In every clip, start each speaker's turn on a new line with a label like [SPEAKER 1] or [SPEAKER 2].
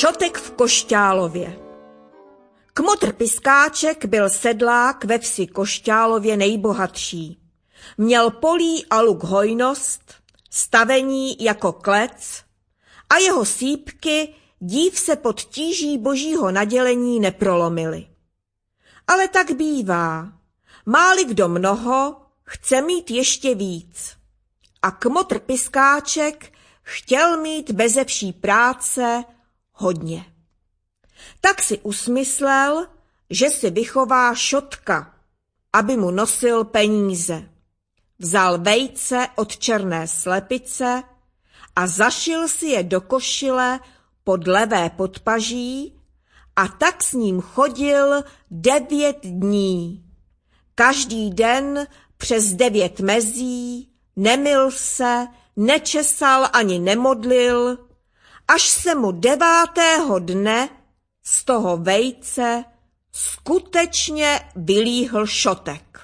[SPEAKER 1] Šotek v Košťálově. Kmotr Piskáček byl sedlák ve vsi Košťálově nejbohatší. Měl polí a luk hojnost, stavení jako klec a jeho sýpky dív se pod tíží božího nadělení neprolomily. Ale tak bývá. Má-li kdo mnoho, chce mít ještě víc. A kmotr Piskáček chtěl mít beze vší práce hodně. Tak si usmyslel, že si vychová Šotka, aby mu nosil peníze. Vzal vejce od černé slepice a zašil si je do košile pod levé podpaží a tak s ním chodil 9 dní. Každý den přes 9 mezí, nemyl se, nečesal ani nemodlil, až se mu 9. dne z toho vejce skutečně vylíhl šotek.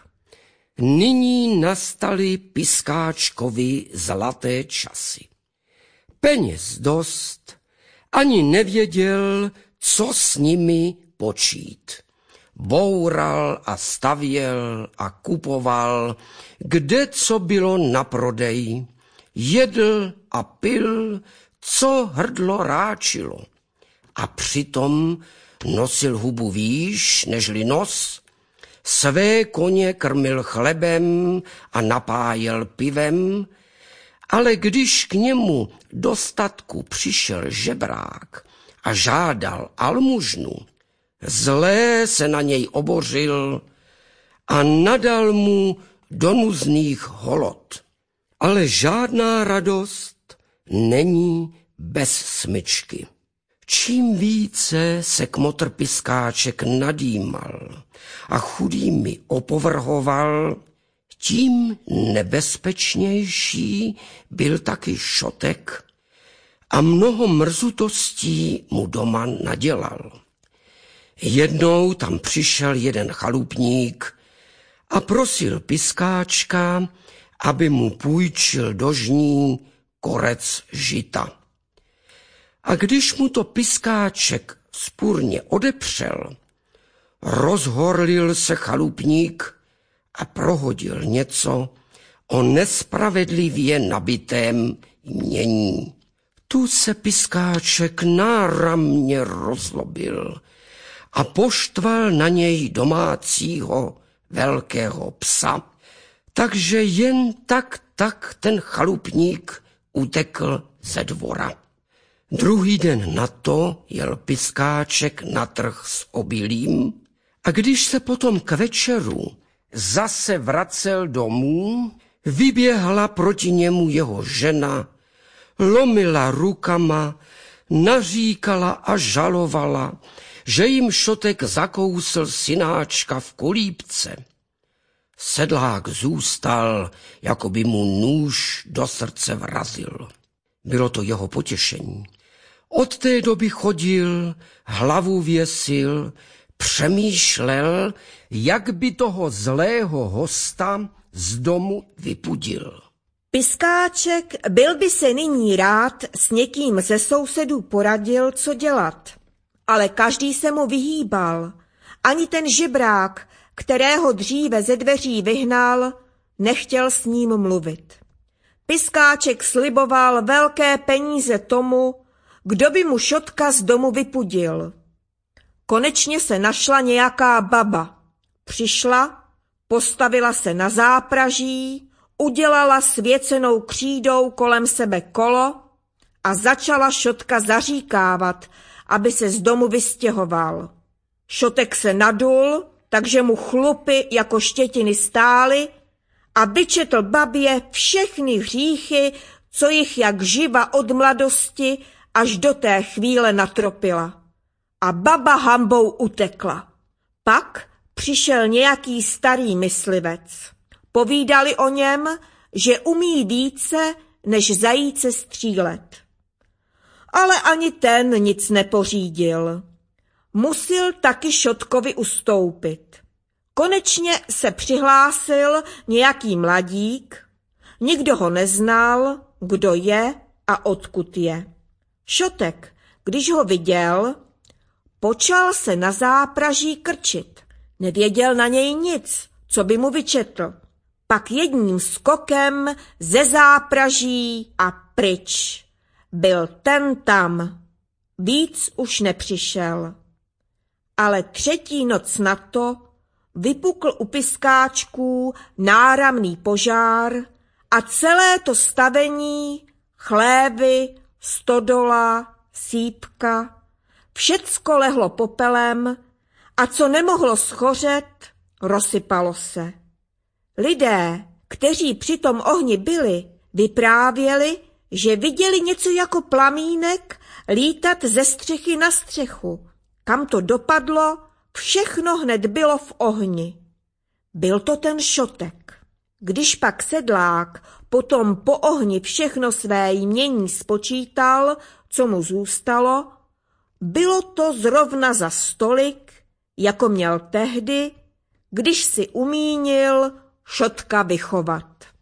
[SPEAKER 2] Nyní nastaly Piskáčkovi zlaté časy. Peněz dost, ani nevěděl, co s nimi počít. Boural a stavěl a kupoval, kde co bylo na prodej. Jedl a pil, co hrdlo ráčilo. A přitom nosil hubu výš nežli nos, své koně krmil chlebem a napájel pivem, ale když k němu do statku přišel žebrák a žádal almužnu, zlé se na něj obořil a nadal mu do nuzných holod. Ale žádná radost není bez smyčky. Čím více se kmotr Piskáček nadýmal a chudými opovrhoval, tím nebezpečnější byl taky Šotek a mnoho mrzutostí mu doma nadělal. Jednou tam přišel jeden chalupník a prosil Piskáčka, aby mu půjčil do žní korec žita. A když mu to Piskáček vzpůrně odepřel, rozhorlil se chalupník a prohodil něco o nespravedlivě nabitém jmění. Tu se Piskáček náramně rozlobil a poštval na něj domácího velkého psa, takže jen tak ten chalupník utekl ze dvora. Druhý den na to jel Piskáček na trh s obilím a když se potom k večeru zase vracel domů, vyběhla proti němu jeho žena, lomila rukama, naříkala a žalovala, že jim Šotek zakousl synáčka v kolíbce. Sedlák zůstal, jako by mu nůž do srdce vrazil. Bylo to jeho potěšení. Od té doby chodil, hlavu věsil, přemýšlel, jak by toho zlého hosta z domu vypudil.
[SPEAKER 1] Piskáček byl by se nyní rád s někým ze sousedů poradil, co dělat. Ale každý se mu vyhýbal. Ani ten žebrák, kterého dříve ze dveří vyhnal, nechtěl s ním mluvit. Piskáček sliboval velké peníze tomu, kdo by mu Šotka z domu vypudil. Konečně se našla nějaká baba. Přišla, postavila se na zápraží, udělala svěcenou křídou kolem sebe kolo a začala Šotka zaříkávat, aby se z domu vystěhoval. Šotek se nadul, takže mu chlupy jako štětiny stály a vyčetl babě všechny hříchy, co jich jak živa od mladosti až do té chvíle natropila. A baba hanbou utekla. Pak přišel nějaký starý myslivec. Povídali o něm, že umí více, než zajíce střílet. Ale ani ten nic nepořídil. Musil taky Šotkovi ustoupit. Konečně se přihlásil nějaký mladík, nikdo ho neznal, kdo je a odkud je. Šotek, Když ho viděl, počal se na zápraží krčit. Nevěděl na něj nic, co by mu vyčetl. Pak jedním skokem ze zápraží a pryč. Byl ten tam. Víc už nepřišel. Ale třetí noc na to vypukl u Piskáčků náramný požár a celé to stavení, chlévy, stodola, sýpka, všecko lehlo popelem a co nemohlo schořet, rozsypalo se. Lidé, kteří při tom ohni byli, vyprávěli, že viděli něco jako plamínek lítat ze střechy na střechu. Kam to dopadlo, všechno hned bylo v ohni. Byl to ten Šotek. Když pak sedlák potom po ohni všechno své jmění spočítal, co mu zůstalo, bylo to zrovna za stolik, jako měl tehdy, když si umínil Šotka vychovat.